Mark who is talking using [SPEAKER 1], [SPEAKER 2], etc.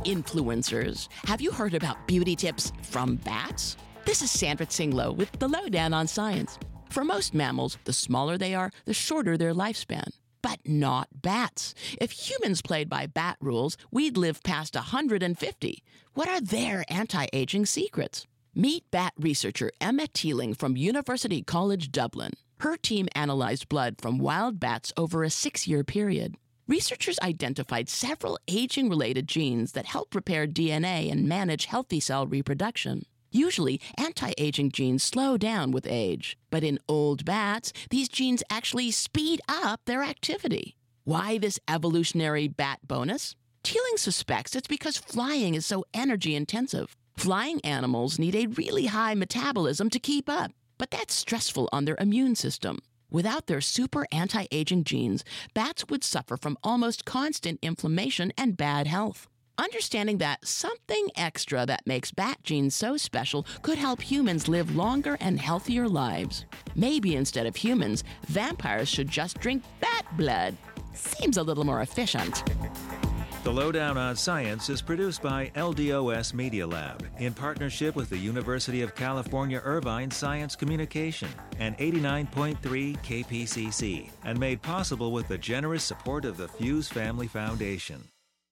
[SPEAKER 1] influencers, have you heard about beauty tips from bats? This is Sandra Tsinglow with the Lowdown on Science. For most mammals, the smaller they are, the shorter their lifespan. But not bats. If humans played by bat rules, we'd live past 150. What are their anti-aging secrets? Meet bat researcher Emma Teeling from University College Dublin. Her team analyzed blood from wild bats over a 6-year period. Researchers identified several aging-related genes that help repair DNA and manage healthy cell reproduction. Usually, anti-aging genes slow down with age, but in old bats, these genes actually speed up their activity. Why this evolutionary bat bonus? Teeling suspects it's because flying is so energy-intensive. Flying animals need a really high metabolism to keep up, but that's stressful on their immune system. Without their super anti-aging genes, bats would suffer from almost constant inflammation and bad health. Understanding that something extra that makes bat genes so special could help humans live longer and healthier lives. Maybe instead of humans, vampires should just drink bat blood. Seems a little more efficient.
[SPEAKER 2] The Lowdown on Science is produced by LDOS Media Lab in partnership with the University of California Irvine Science Communication and 89.3 KPCC, and made possible with the generous support of the Fuse Family Foundation.